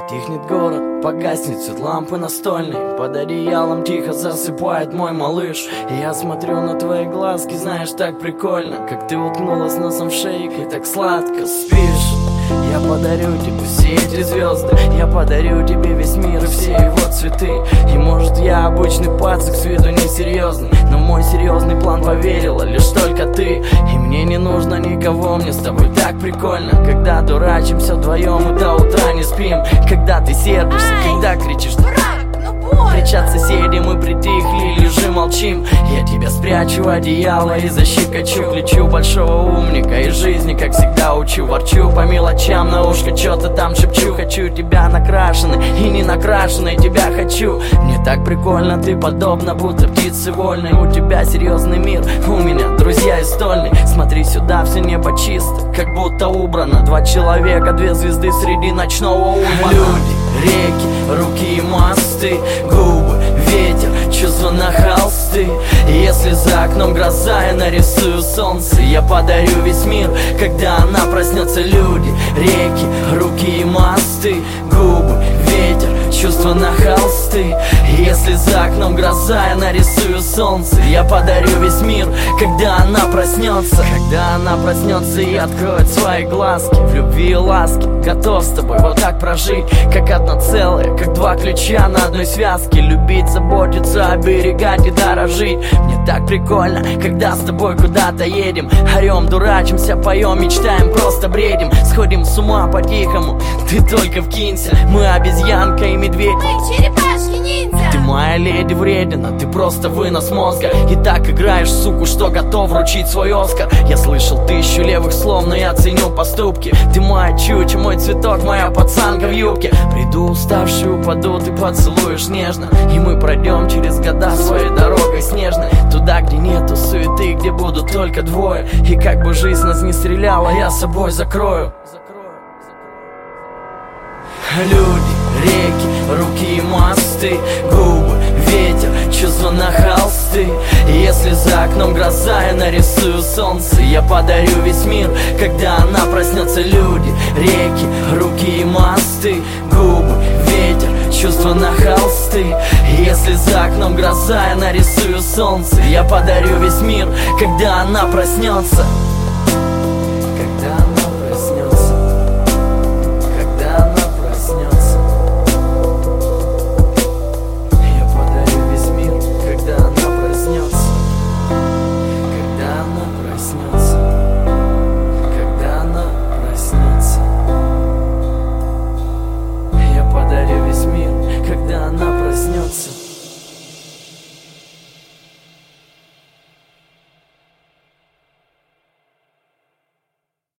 Затихнет город, погаснет свет лампы настольной, под одеялом тихо засыпает мой малыш. И я смотрю на твои глазки, знаешь, так прикольно, как ты уткнулась носом в шейк и так сладко спишь. Я подарю тебе все эти звезды, я подарю тебе весь мир и все его цветы. И может я обычный пацик, с виду несерьезный, но в мой серьезный план поверила лишь только ты. И мне не нужно никого, мне с тобой так прикольно, когда дурачимся вдвоем и до утра не спим. Когда ты сердишься, когда кричишь «Дурак, ну больно!» Кричат соседи, мы притихли, лежим, молчим. Я тебя спрячу в одеяло и защекочу. Лечу большого умника и жизни, как всегда, учу. Ворчу по мелочам, на ушко что-то там шепчу. Хочу тебя накрашенной и не накрашенной, тебя хочу. Мне так прикольно, ты подобна, будто птицы вольной. У тебя серьезный мир, у меня друзья из стольной. Смотри сюда, все небо чисто, как будто убрано. 2 человека, 2 звезды среди ночного ума. Люди, реки, руки и мосты, губы, ветер, чувства на холсты. Если за окном гроза, я нарисую солнце. Я подарю весь мир, когда она проснется. Люди, реки, руки и мосты, губы, ветер, чувства на холсты. Если за окном гроза, я нарисую солнце. Я подарю весь мир, когда она проснется. Когда она проснется и откроет свои глазки, в любви и ласке готов с тобой вот так прожить, как одно целое, как 2 ключа на одной связке. Любить, заботиться, оберегать и дорожить. Мне так прикольно, когда с тобой куда-то едем, орем, дурачимся, поем, мечтаем, просто бредим. Сходим с ума по-тихому, ты только вкинься. Мы обезьянка и медведь, мы черепашки-ниндзя. Ты моя леди вредина, ты просто вынос мозга. И так играешь, суку, что готов вручить свой Оскар. Я слышал 1000 левых слов, но я ценю поступки. Ты моя чуча, мой цветок, моя пацанка в юбке. Приду уставший, упаду, ты поцелуешь нежно, и мы пройдем через года своей дорогой снежной. Туда, где нету суеты, где будут только двое. И как бы жизнь нас не стреляла, я собой закрою. Люди, реки, руки и мосты, губы, ветер, чувства на холсты. Если за окном гроза, я нарисую солнце. Я подарю весь мир, когда она проснется. Люди, реки, руки и мосты, губы, ветер, чувства на холсты. Если за окном гроза, я нарисую солнце. Я подарю весь мир, когда она проснется.